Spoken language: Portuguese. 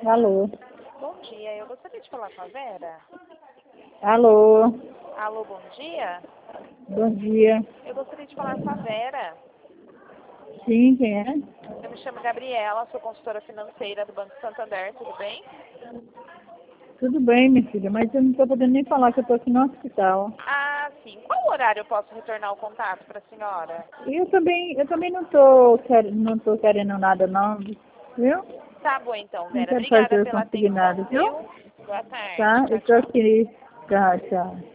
Alô? Bom dia, eu gostaria de falar com a Vera. Alô? Alô, bom dia. Bom dia. Eu gostaria de falar com a Vera. Sim, quem é? Eu me chamo Gabriela, sou consultora financeira do Banco Santander, tudo bem? Tudo bem, minha filha, mas eu não estou podendo nem falar que eu estou aqui no hospital. Ah, sim. Qual horário eu posso retornar o contato para a senhora? E eu também não tô querendo nada não, viu? Tá bom então, Não Vera. quero Obrigada fazer, eu pela conseguir atenção, nada, viu? viu? Boa tarde. Tá? Eu Tchau, estou tchau. aqui. Tchau, tchau.